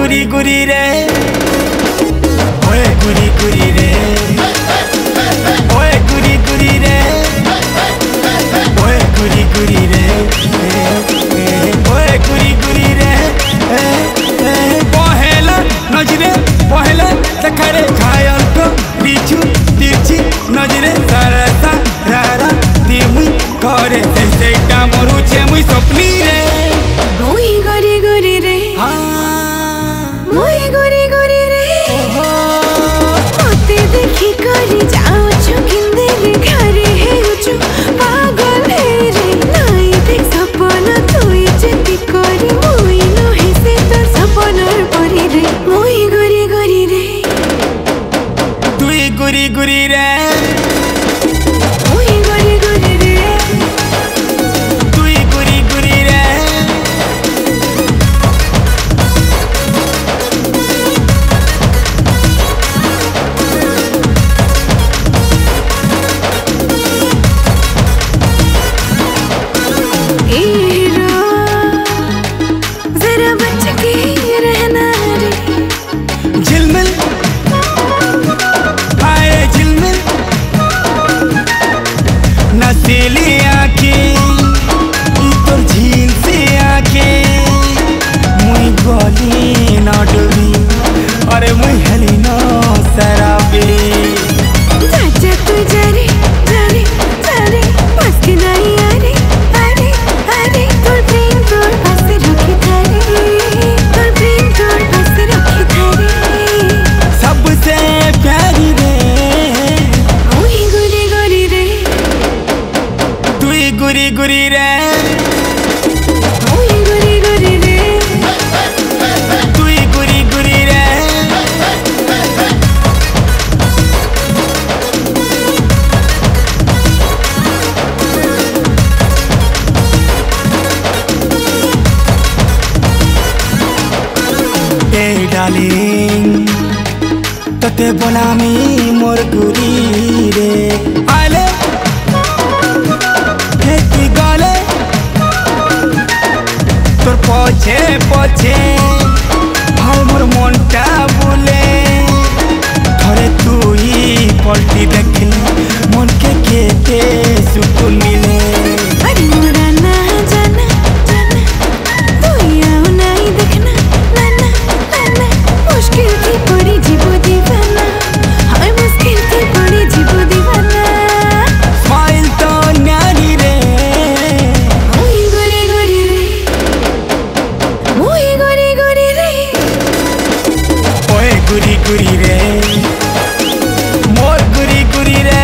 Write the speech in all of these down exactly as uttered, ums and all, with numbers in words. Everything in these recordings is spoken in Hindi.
गुरी गुरी रे, ओए गुरी गुरी रे, ओए गुरी गुरी रे, ओए गुरी गुरी रे, ओए गुरी गुरी रे, पहला नजरे पहला देखरे घायल को पीछू तिरछी नजरे सरसा रारा दिमुई करे सेटा मरुछे मुई सपनी रे, मुई गुरी गुरी रे, मुई गुरी गुरी रे, मते देखी करी जाऊछु किंदेले घरे हेउछु पागल हे रे, नाई देख सपना तुई जेती करी मुई नहे से तो सपनार परी रे, मुई गुरी गुरी रे, तुई गुरी गुरी रे, मुई गुरी गुरी रे, तुई गुरी गुरी रे, ए हीरो जरा बच के रहना रे, झिलमिल आए झिलमिल नसीली आँखें ई तो झील से आँखें मुई गली ना डूबी अरे मुई हली ना शराबी चाचा तू जारे जारे जारे बस के नहीं आरे आरे आरे तोर प्रेम तोर पास रखी थारे, तोर प्रेम तोर पास रखी थारे, सबसे प्यारी रे, मुई गुरी गुरी रे, तुई गुरी गुरी रे, मुई गुरी गुरी रे, तुई गुरी गुरी रे, ए डार्लिंग तते बोलामी मोर गुरी रे, आले हेती गले তোর পছে পছে ভাই মোর মনটা বলে ধরে তুই পল্টি দেখলি মনকে কেটে সুকুন মিলে अरे मोरा ना जाना जाना तू आओ नहीं देखना नाना नाना मुश्किल थी पड़ी जीवो दीवाना, हाय मुश्किल थी पड़ी जीवो दीवाना, স্মাইল তো ন্যারি রে, मुई गुरी गुरी रे, मुई गुरी गुरी रे, ওয়ে গুরি গুরি রে, মোর গুরি গুরি রে,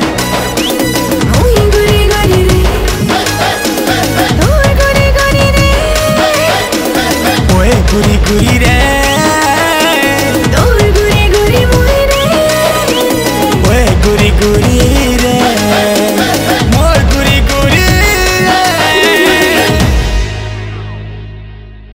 मुई गुरी गुरी रे, तोर गुरी गुरी रे, ওয়ে গুরি গুরি রে।